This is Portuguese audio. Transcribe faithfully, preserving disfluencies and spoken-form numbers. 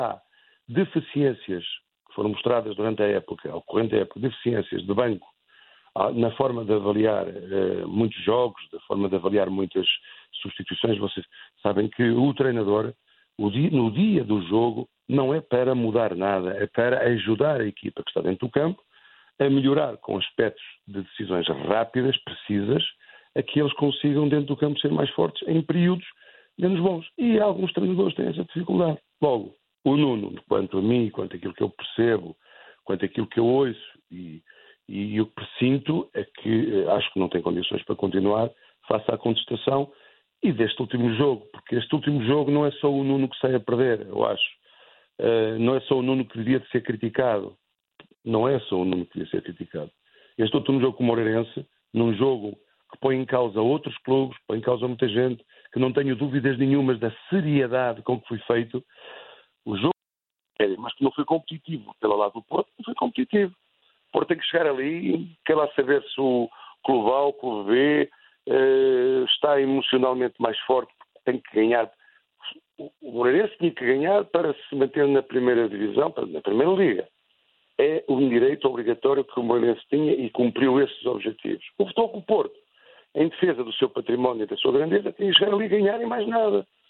há deficiências que foram mostradas durante a época, ao corrente da época, deficiências de banco na forma de avaliar uh, muitos jogos, da forma de avaliar muitas substituições. Vocês sabem que o treinador, o dia, no dia do jogo, não é para mudar nada, é para ajudar a equipa que está dentro do campo a melhorar com aspectos de decisões rápidas, precisas, a que eles consigam dentro do campo ser mais fortes em períodos menos bons. E alguns treinadores têm essa dificuldade. Logo, o Nuno, quanto a mim, quanto àquilo que eu percebo, quanto àquilo que eu ouço e, e o que presinto, é que acho que não tem condições para continuar face à contestação e deste último jogo, porque este último jogo não é só o Nuno que sai a perder, eu acho. Uh, não é só o Nuno que devia de ser criticado. Não é só o Nuno que devia ser criticado. Este último jogo com o Moreirense, num jogo que põe em causa outros clubes, põe em causa muita gente, que não tenho dúvidas nenhumas da seriedade com que foi feito, o jogo, mas que não foi competitivo. Pelo lado do Porto, não foi competitivo. O Porto tem que chegar ali, quer lá saber se o Clube A, o Clube B, uh, está emocionalmente mais forte, tem que ganhar. O Moreirense tinha que ganhar para se manter na primeira divisão, na primeira liga. É um direito obrigatório que o Moreirense tinha e cumpriu esses objetivos. O Futebol Clube do Porto, em defesa do seu património e da sua grandeza, tinha que chegar ali e ganhar e mais nada.